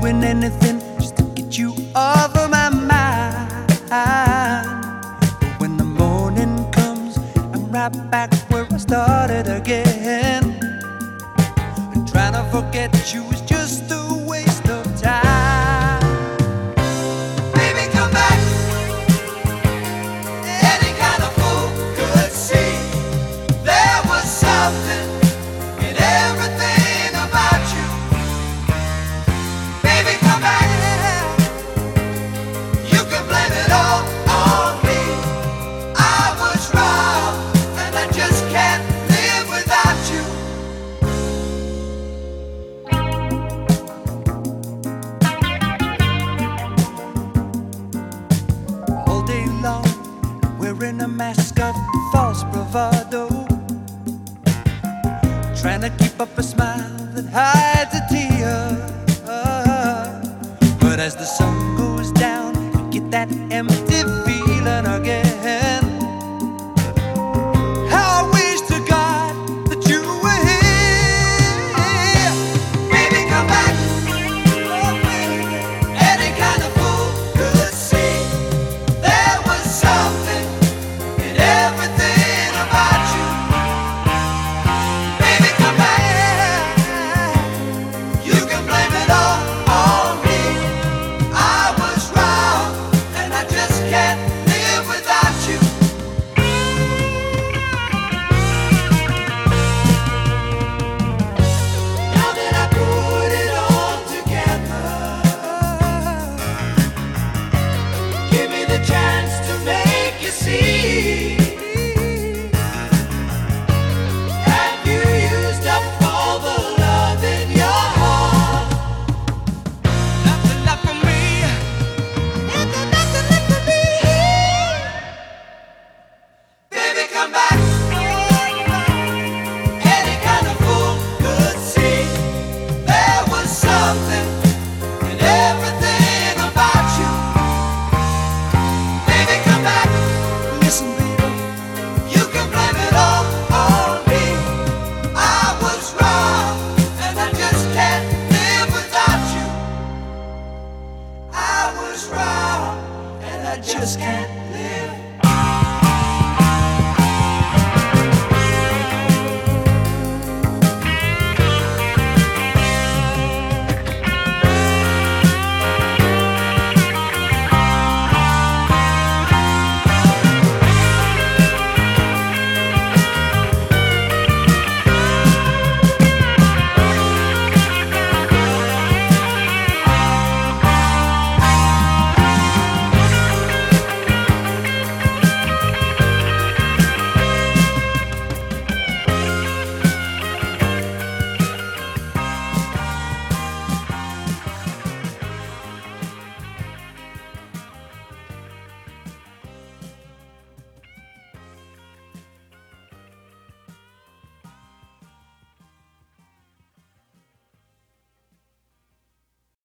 doing anything just to get you off of my mind. But when the morning comes, I'm right back where I started again. And trying to forget you is just a waste of time. Baby, come back. Any kind of fool could see there was something in everything about you. Baby, come back. You can blame it all on me. I was wrong, and I just can't live without you. All day long, wearing a mask of false bravado, trying to keep up a smile that hides a tear. But as the sun goes down, you get that empty feeling again. How I wish to God that you were here. Baby, come back. Any kind of fool could see there was something in everything about you. Baby, come back. You can blame it all on me. I was wrong, and I just can't live without you. Now that I put it all together, give me the chance to make you see. Have you used up all the love in your heart? Nothing left for me. Nothing left for me. Baby, come back. Any kind of fool could see there was something in everything about you. Baby, come back. Listen, baby, you can blame it all on me. I was wrong, and I just can't live without you. I was wrong, and I just can't